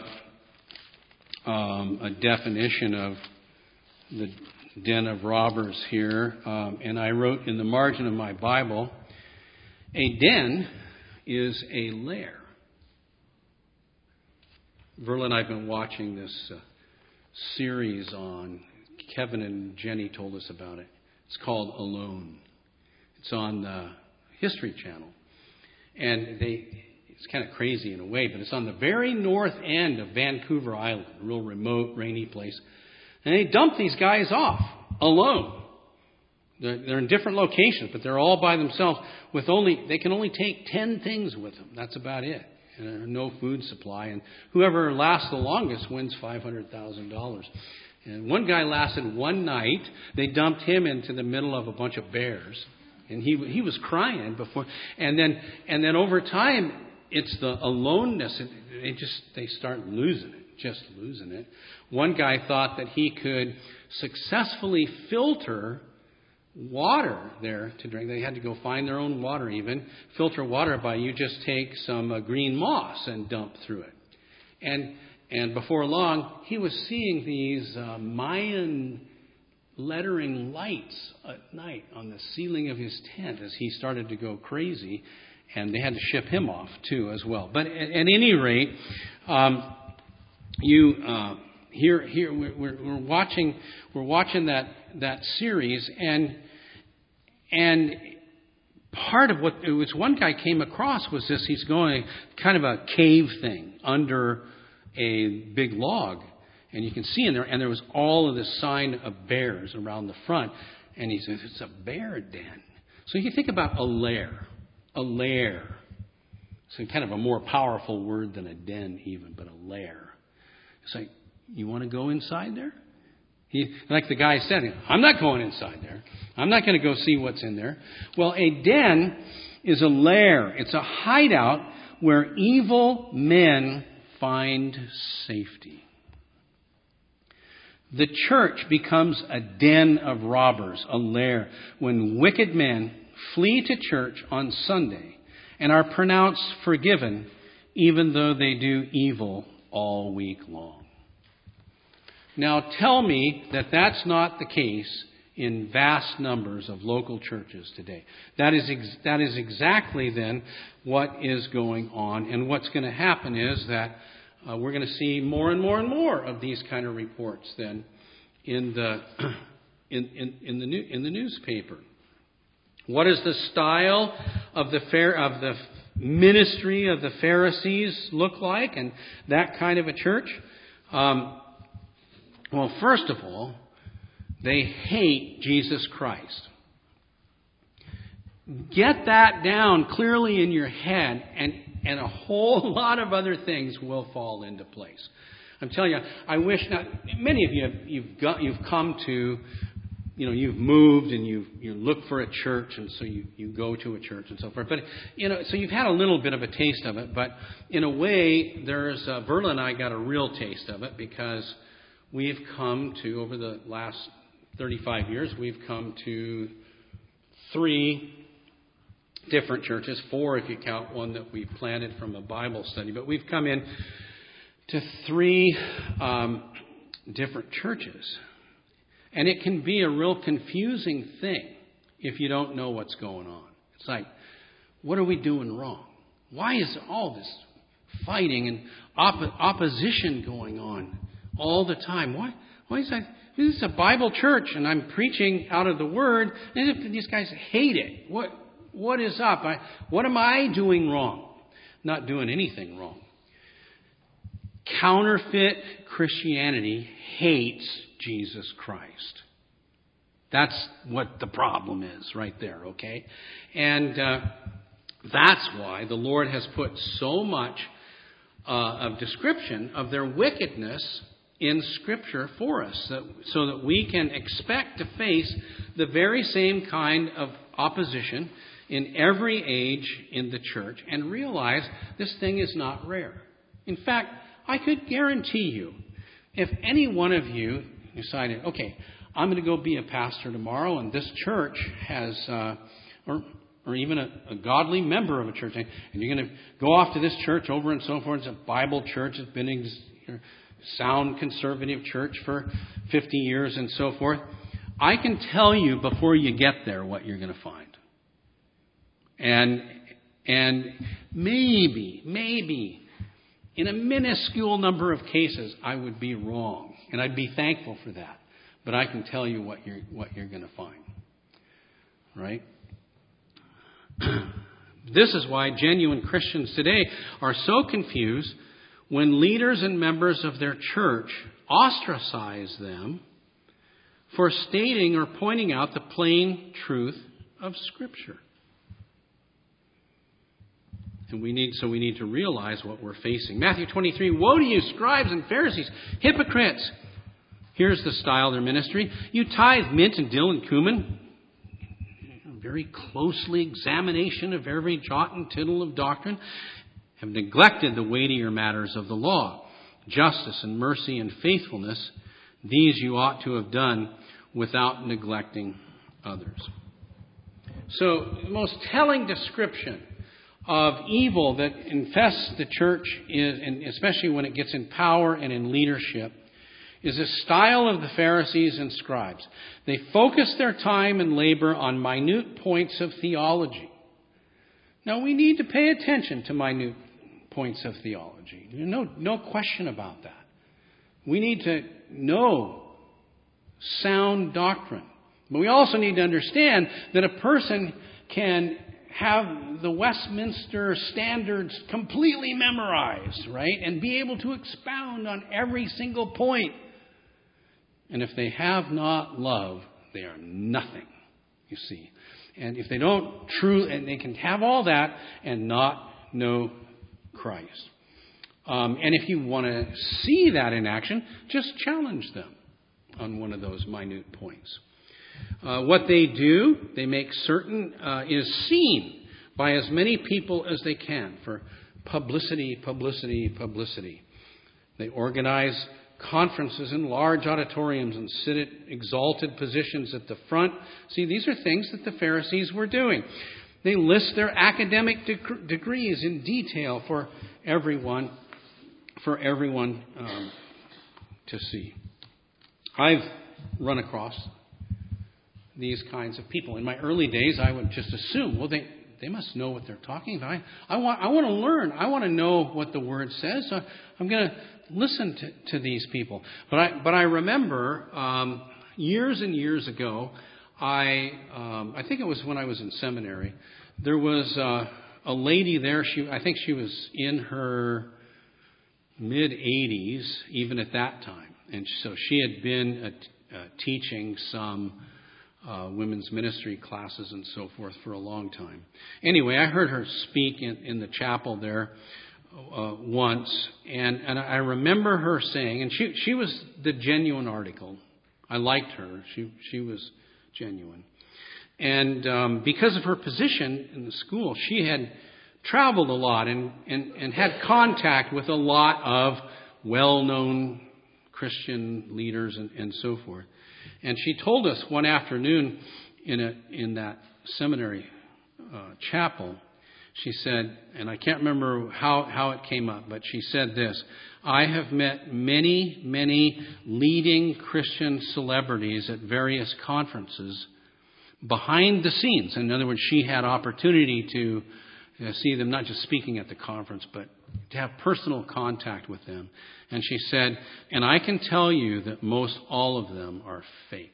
a definition of the den of robbers here, and I wrote in the margin of my Bible, a den is a lair. Verla and I have been watching this series on Kevin and Jenny told us about it. It's called Alone. It's on the History Channel. And it's kind of crazy in a way, but it's on the very north end of Vancouver Island, a real remote, rainy place. And they dump these guys off alone. They're in different locations, but they're all by themselves. They can only take 10 things with them. That's about it. No food supply. And whoever lasts the longest wins $500,000. And one guy lasted one night. They dumped him into the middle of a bunch of bears. And he was crying before. And then over time, it's the aloneness. They start losing it. One guy thought that he could successfully filter water there to drink. They had to go find their own water even. Filter water by you just take some green moss and dump through it. And before long, he was seeing these Mayan lettering lights at night on the ceiling of his tent as he started to go crazy. And they had to ship him off too as well. But at any rate, here we're watching that series, and part of what it was one guy came across was this. He's going kind of a cave thing under a big log, and you can see in there, and there was all of this sign of bears around the front, and he says it's a bear den. So you think about a lair. So kind of a more powerful word than a den even, but a lair. It's like, you want to go inside there? Like the guy said, I'm not going inside there. I'm not going to go see what's in there. Well, a den is a lair. It's a hideout where evil men find safety. The church becomes a den of robbers, a lair, when wicked men flee to church on Sunday and are pronounced forgiven even though they do evil all week long. Now tell me that that's not the case in vast numbers of local churches today. That is exactly then what is going on. And what's going to happen is that we're going to see more and more and more of these kind of reports then in the newspaper. What does the style of the ministry of the Pharisees look like, and that kind of a church? Well, first of all, they hate Jesus Christ. Get that down clearly in your head, and a whole lot of other things will fall into place. I'm telling you, I wish not. Many of you you've come to, you've moved and you look for a church, and so you go to a church and so forth. But so you've had a little bit of a taste of it. But in a way, Verla and I got a real taste of it because we've come to, over the last 35 years, we've come to 3 different churches, 4 if you count one that we planted from a Bible study. But we've come in to 3 different churches. And it can be a real confusing thing if you don't know what's going on. It's like, what are we doing wrong? Why is all this fighting and opposition going on all the time? Why is that? This is a Bible church, and I'm preaching out of the Word, and these guys hate it. What is up? What am I doing wrong? Not doing anything wrong. Counterfeit Christianity hates Jesus Christ. That's what the problem is right there, okay? And that's why the Lord has put so much of description of their wickedness in Scripture for us, so that we can expect to face the very same kind of opposition in every age in the church and realize this thing is not rare. In fact, I could guarantee you, if any one of you decided, okay, I'm going to go be a pastor tomorrow, and this church has, or even a godly member of a church, and you're going to go off to this church over and so forth. It's a Bible church. It's been a sound conservative church for 50 years and so forth. I can tell you before you get there what you're going to find. And maybe in a minuscule number of cases, I would be wrong. And I'd be thankful for that. but I can tell you what you're going to find. Right? This is why genuine Christians today are so confused when leaders and members of their church ostracize them for stating or pointing out the plain truth of Scripture. And we need to realize what we're facing. Matthew 23, woe to you, scribes and Pharisees, hypocrites! Here's the style of their ministry. You tithe mint and dill and cumin. Very closely examination of every jot and tittle of doctrine. Have neglected the weightier matters of the law. Justice and mercy and faithfulness. These you ought to have done without neglecting others. So the most telling description of evil that infests the church is, and especially when it gets in power and in leadership, is the style of the Pharisees and scribes. They focus their time and labor on minute points of theology. Now, we need to pay attention to minute points of theology. No question about that. We need to know sound doctrine. But we also need to understand that a person can have the Westminster Standards completely memorized, right? And be able to expound on every single point. And if they have not love, they are nothing, you see. And if they don't and they can have all that and not know Christ. And if you want to see that in action, just challenge them on one of those minute points. What they do, they make certain, is seen by as many people as they can for publicity. They organize conferences in large auditoriums and sit at exalted positions at the front. See, these are things that the Pharisees were doing. They list their academic degrees in detail for everyone to see. I've run across these kinds of people. In my early days, I would just assume, well, they must know what they're talking about. I want to learn. I want to know what the Word says. So I'm going to listen to these people. But I remember years and years ago, I think it was when I was in seminary, there was a lady there. I think she was in her mid-80s, even at that time. And so she had been teaching some women's ministry classes and so forth for a long time. Anyway, I heard her speak in the chapel there once, and I remember her saying, and she was the genuine article. I liked her. She was genuine. And because of her position in the school, she had traveled a lot and had contact with a lot of well-known Christian leaders and so forth. And she told us one afternoon in that seminary chapel, she said, and I can't remember how it came up, but she said this: I have met many, many leading Christian celebrities at various conferences behind the scenes. In other words, she had opportunity to see them not just speaking at the conference, but to have personal contact with them. And she said, and I can tell you that most all of them are fake.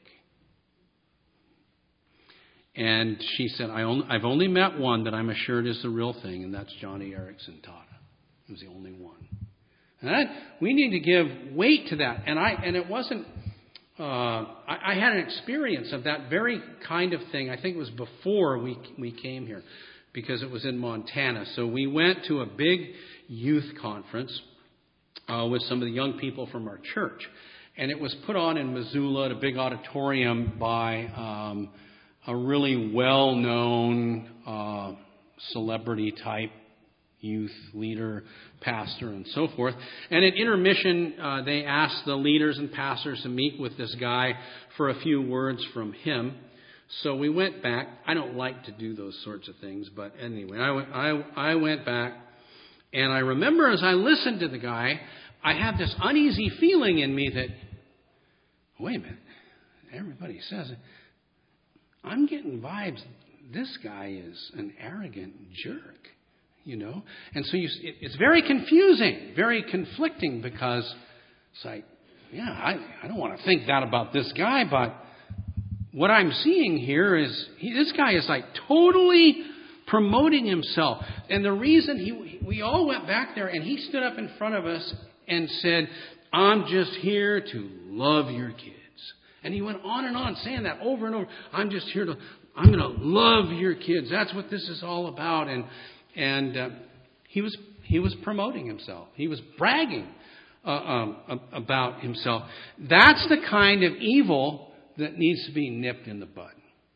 And she said, I've only met one that I'm assured is the real thing, and that's Johnny Erickson Tata. He was the only one. And we need to give weight to that. And it wasn't, I had an experience of that very kind of thing. I think it was before we came here, because it was in Montana. So we went to a big youth conference with some of the young people from our church. And it was put on in Missoula at a big auditorium by a really well-known celebrity-type youth leader, pastor, and so forth. And at intermission, they asked the leaders and pastors to meet with this guy for a few words from him. So we went back. I don't like to do those sorts of things, but anyway, I went back, and I remember as I listened to the guy, I had this uneasy feeling in me that, wait a minute, everybody says it. I'm getting vibes. This guy is an arrogant jerk, you know. And so it's very confusing, very conflicting, because it's like, yeah, I don't want to think that about this guy, but what I'm seeing here is this guy is like totally promoting himself. And the reason we all went back there and he stood up in front of us and said, I'm just here to love your kids. And he went on and on saying that over and over. I'm going to love your kids. That's what this is all about. And he was promoting himself. He was bragging about himself. That's the kind of evil that needs to be nipped in the bud.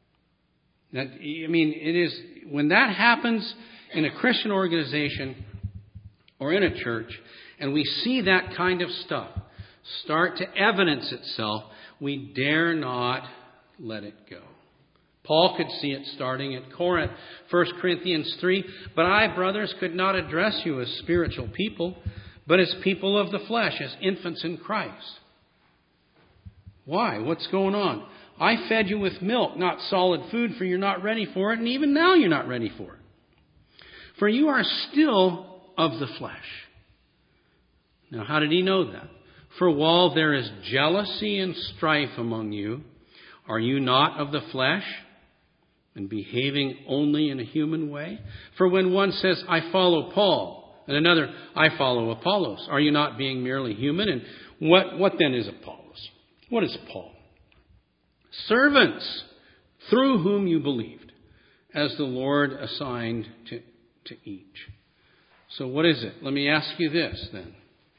It is when that happens in a Christian organization or in a church, and we see that kind of stuff start to evidence itself, we dare not let it go. Paul could see it starting at Corinth. 1 Corinthians 3, but I, brothers, could not address you as spiritual people, but as people of the flesh, as infants in Christ. Why? What's going on? I fed you with milk, not solid food, for you're not ready for it, and even now you're not ready for it. For you are still of the flesh. Now, how did he know that? For while there is jealousy and strife among you, are you not of the flesh and behaving only in a human way? For when one says, I follow Paul, and another, I follow Apollos, are you not being merely human? And what then is Apollos? What is Paul? Servants through whom you believed, as the Lord assigned to each. So what is it? Let me ask you this then.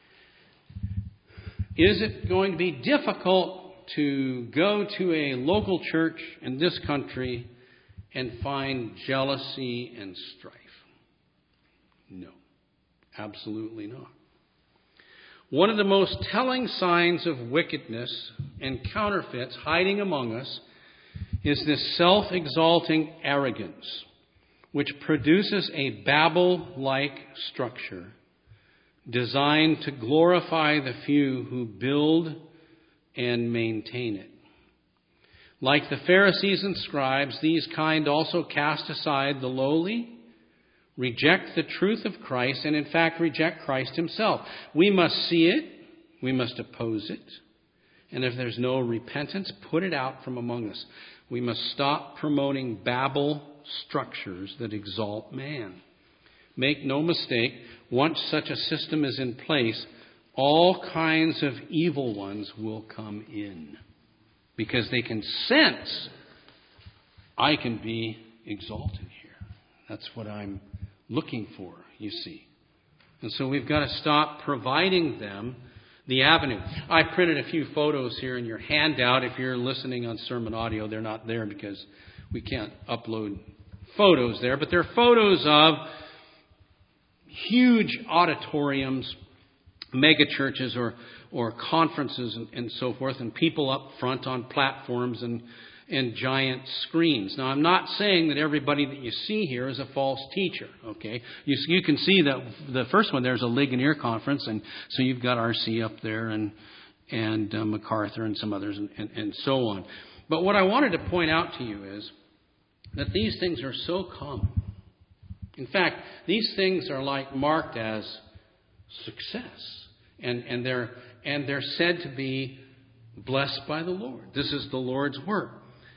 Is it going to be difficult to go to a local church in this country and find jealousy and strife? No, absolutely not. One of the most telling signs of wickedness and counterfeits hiding among us is this self-exalting arrogance, which produces a Babel-like structure designed to glorify the few who build and maintain it. Like the Pharisees and scribes, these kind also cast aside the lowly, reject the truth of Christ, and in fact reject Christ himself. We must see it, we must oppose it, and if there's no repentance, put it out from among us. We must stop promoting Babel structures that exalt man. Make no mistake, once such a system is in place, all kinds of evil ones will come in. Because they can sense, I can be exalted here. That's what I'm looking for, you see. And so we've got to stop providing them the avenue. I printed a few photos here in your handout. If you're listening on sermon audio, they're not there because we can't upload photos there. But they're photos of huge auditoriums, mega churches or conferences and so forth, and people up front on platforms and giant screens. Now, I'm not saying that everybody that you see here is a false teacher, okay? You can see that the first one, there's a Ligonier conference, and so you've got RC up there and MacArthur and some others and so on. But what I wanted to point out to you is that these things are so common. In fact, these things are like marked as success, and they're said to be blessed by the Lord. This is the Lord's work.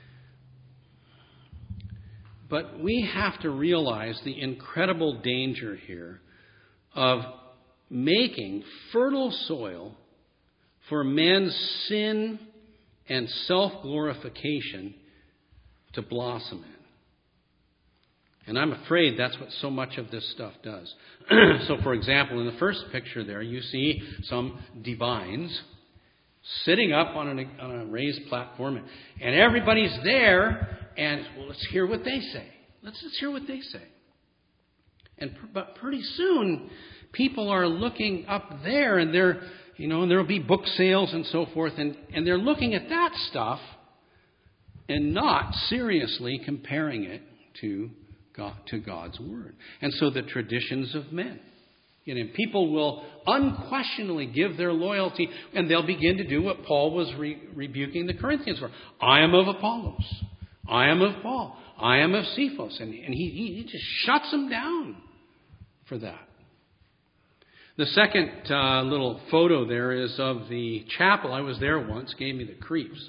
But we have to realize the incredible danger here of making fertile soil for men's sin and self-glorification to blossom in. And I'm afraid that's what so much of this stuff does. So, for example, in the first picture there, you see some divines sitting up on a raised platform, and everybody's there, and well, let's hear what they say. Let's hear what they say. But pretty soon, people are looking up there, and and there'll be book sales and so forth, and they're looking at that stuff and not seriously comparing it to God's Word. And so the traditions of men. People will unquestionably give their loyalty, and they'll begin to do what Paul was rebuking the Corinthians for. I am of Apollos. I am of Paul. I am of Cephas. And he just shuts them down for that. The second little photo there is of the chapel. I was there once, gave me the creeps.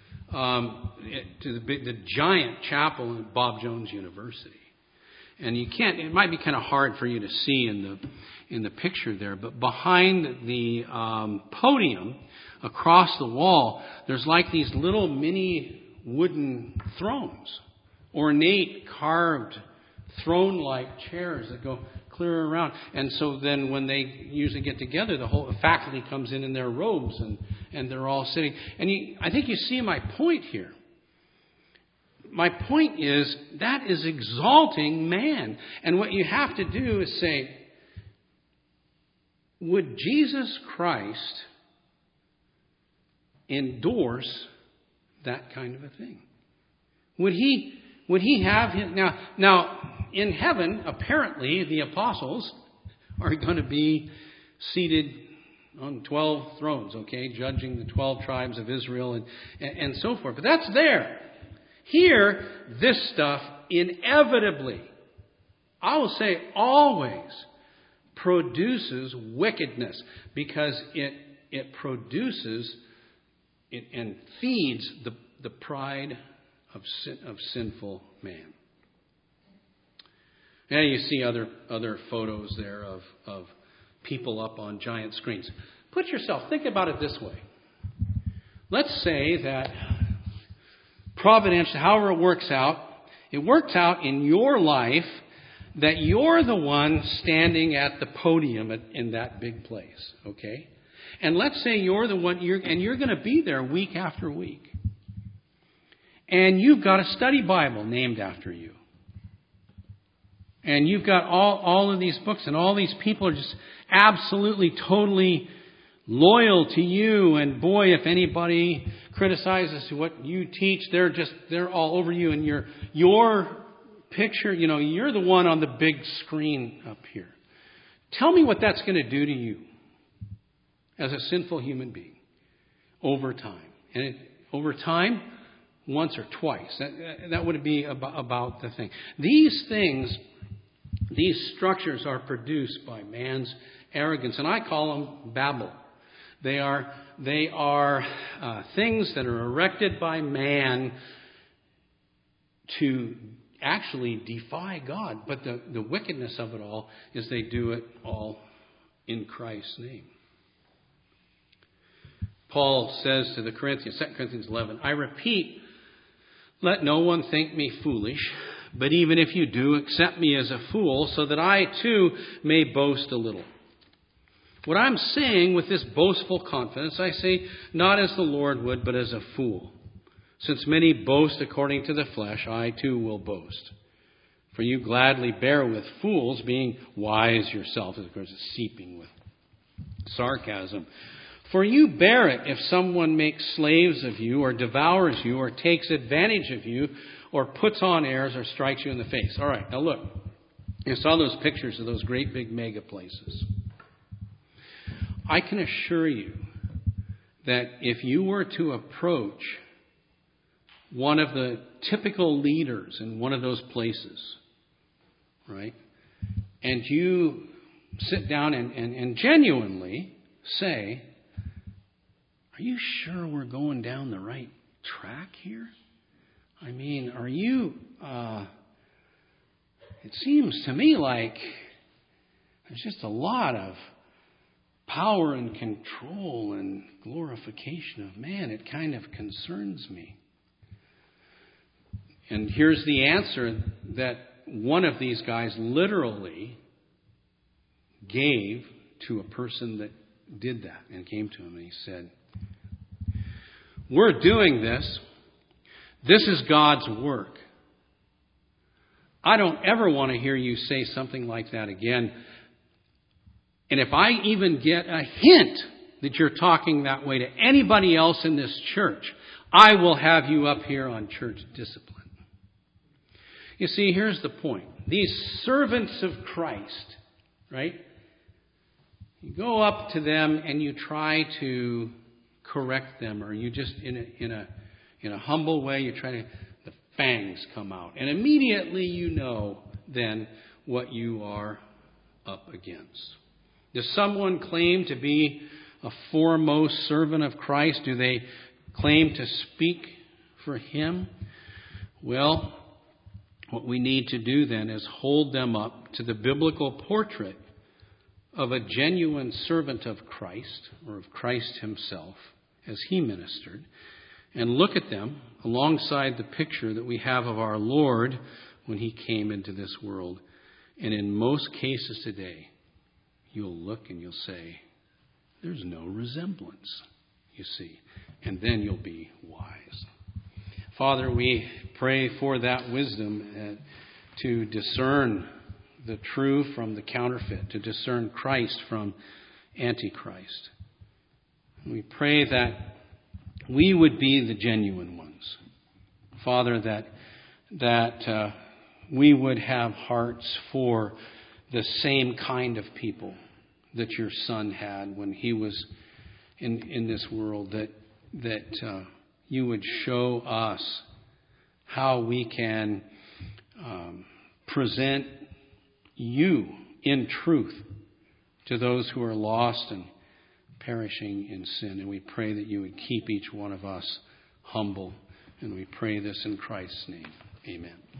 To the giant chapel at Bob Jones University. And it might be kind of hard for you to see in the picture there, but behind the podium, across the wall, there's like these little mini wooden thrones, ornate carved throne-like chairs that go clear around. And so then when they usually get together, the whole faculty comes in their robes and they're all sitting. And I think you see my point here. My point is that is exalting man. And what you have to do is say, would Jesus Christ endorse that kind of a thing? Would he have him? Now, in heaven, apparently, the apostles are going to be seated on 12 thrones, okay, judging the 12 tribes of Israel and so forth. But that's there. Here, this stuff inevitably, I will say always, produces wickedness because it produces and feeds the pride of sinful man. Now you see other photos there of people up on giant screens. Think about it this way. Let's say that providentially, however it works out in your life that you're the one standing at the podium in that big place, okay? And let's say you're the one, you're going to be there week after week. And you've got a study Bible named after you. And you've got all of these books, and all these people are just absolutely, totally loyal to you. And boy, if anybody criticizes what you teach, they're all over you. And your picture, you're the one on the big screen up here. Tell me what that's going to do to you as a sinful human being over time. And over time, once or twice. That would be about the thing. These things, these structures are produced by man's arrogance, and I call them Babel. They are things that are erected by man to actually defy God. But the wickedness of it all is they do it all in Christ's name. Paul says to the Corinthians, 2 Corinthians 11, I repeat, let no one think me foolish, but even if you do, accept me as a fool, so that I too may boast a little. What I'm saying with this boastful confidence, I say not as the Lord would, but as a fool. Since many boast according to the flesh, I too will boast. For you gladly bear with fools, being wise yourself. Of course, it's seeping with sarcasm. For you bear it if someone makes slaves of you, or devours you, or takes advantage of you, or puts on airs, or strikes you in the face. All right, now look. You saw those pictures of those great big mega places. I can assure you that if you were to approach one of the typical leaders in one of those places, right, and you sit down and genuinely say, are you sure we're going down the right track here? I mean, are you... it seems to me like there's just a lot of power and control and glorification of man. It kind of concerns me. And here's the answer that one of these guys literally gave to a person that did that and came to him and he said, we're doing this. This is God's work. I don't ever want to hear you say something like that again. And if I even get a hint that you're talking that way to anybody else in this church, I will have you up here on church discipline. You see, here's the point. These servants of Christ, right? You go up to them and you try to correct them, or you just in a humble way, you try to, the fangs come out. And immediately you know then what you are up against. Does someone claim to be a foremost servant of Christ? Do they claim to speak for Him? Well, what we need to do then is hold them up to the biblical portrait of a genuine servant of Christ, or of Christ Himself, as He ministered, and look at them alongside the picture that we have of our Lord when He came into this world. And in most cases today, you'll look and you'll say, there's no resemblance, you see. And then you'll be wise. Father, we pray for that wisdom to discern the true from the counterfeit, to discern Christ from Antichrist. We pray that we would be the genuine ones. Father, that we would have hearts for the same kind of people that your Son had when He was in this world, that you would show us how we can present you in truth to those who are lost and perishing in sin. And we pray that you would keep each one of us humble. And we pray this in Christ's name. Amen.